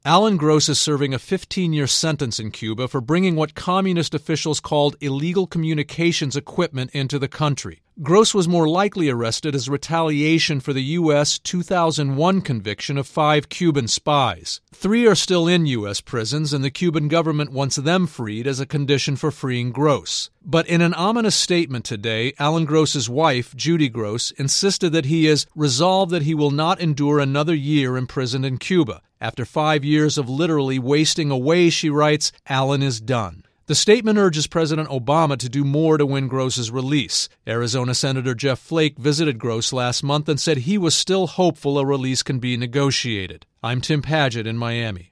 Alan Gross is serving a 15-year sentence in Cuba for bringing what communist officials called illegal communications equipment into the country. Gross was more likely arrested as retaliation for the U.S. 2001 conviction of 5 Cuban spies. 3 are still in U.S. prisons, and the Cuban government wants them freed as a condition for freeing Gross. But in an ominous statement today, Alan Gross's wife, Judy Gross, insisted that he is resolved that he will not endure another year imprisoned in Cuba. After 5 years of literally wasting away, she writes, Alan is done. The statement urges President Obama to do more to win Gross's release. Arizona Senator Jeff Flake visited Gross last month and said he was still hopeful a release can be negotiated. I'm Tim Padgett in Miami.